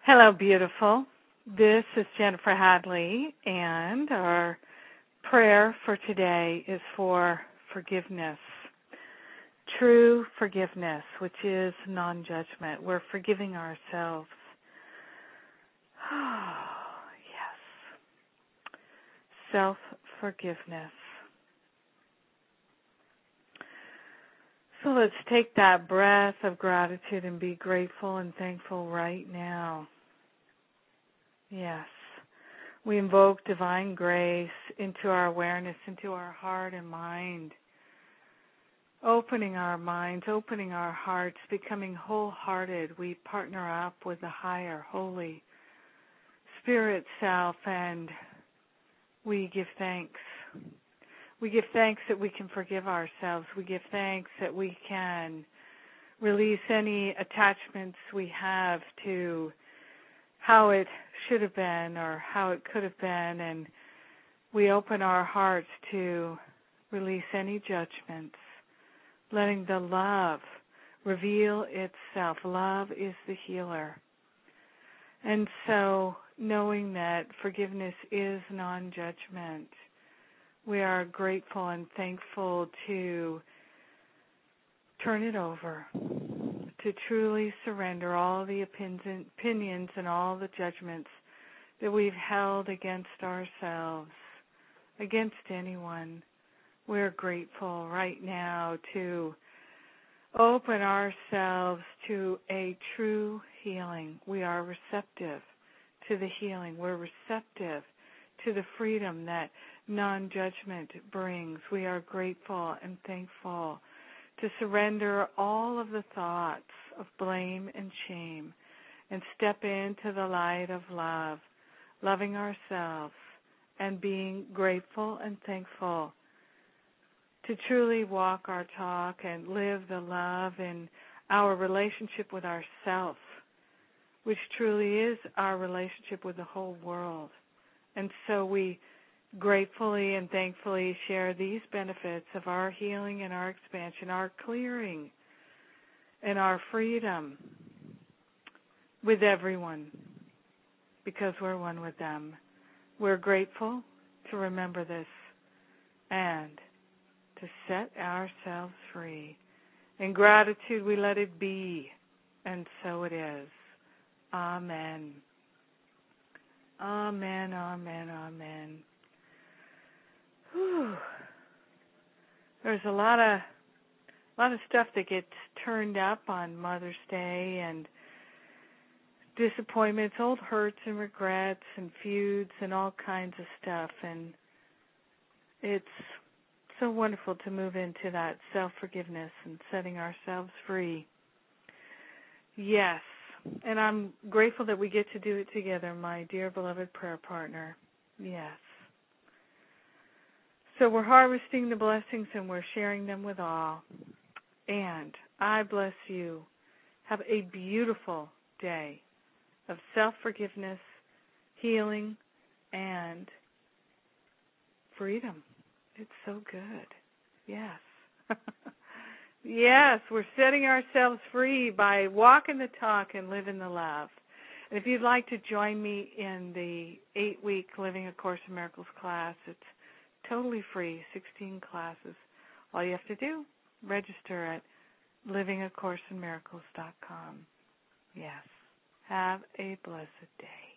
Hello, beautiful. This is Jennifer Hadley, and our prayer for today is for forgiveness. True forgiveness, which is non-judgment. We're forgiving ourselves. Oh, yes. Self-forgiveness. So let's take that breath of gratitude and be grateful and thankful right now. Yes. We invoke divine grace into our awareness, into our heart and mind. Opening our minds, opening our hearts, becoming wholehearted. We partner up with the higher, holy Spirit self, and we give thanks. We give thanks that we can forgive ourselves. We give thanks that we can release any attachments we have to how it should have been or how it could have been, and we open our hearts to release any judgments, letting the love reveal itself. Love is the healer. And so, knowing that forgiveness is non-judgment, we are grateful and thankful to turn it over, to truly surrender all the opinions and all the judgments that we've held against ourselves, against anyone. We're grateful right now to open ourselves to a true healing. We are receptive to the healing. We're receptive to the freedom that non-judgment brings. We are grateful and thankful to surrender all of the thoughts of blame and shame and step into the light of love, loving ourselves and being grateful and thankful to truly walk our talk and live the love in our relationship with ourself, which truly is our relationship with the whole world. And so we gratefully and thankfully share these benefits of our healing and our expansion, our clearing and our freedom with everyone because we're one with them. We're grateful to remember this and to set ourselves free. In gratitude, we let it be, and so it is. Amen. Amen, amen, amen. Whew. There's a lot of stuff that gets turned up on Mother's Day, and disappointments, old hurts and regrets and feuds and all kinds of stuff, and it's so wonderful to move into that self-forgiveness and setting ourselves free. Yes, and I'm grateful that we get to do it together, my dear beloved prayer partner. Yes. So we're harvesting the blessings and we're sharing them with all. And I bless you. Have a beautiful day of self-forgiveness, healing, and freedom. It's so good. Yes. Yes, we're setting ourselves free by walking the talk and living the love. And if you'd like to join me in the 8-week Living A Course in Miracles class, it's totally free, 16 classes. All you have to do, register at livingacourseinmiracles.com. Yes. Have a blessed day.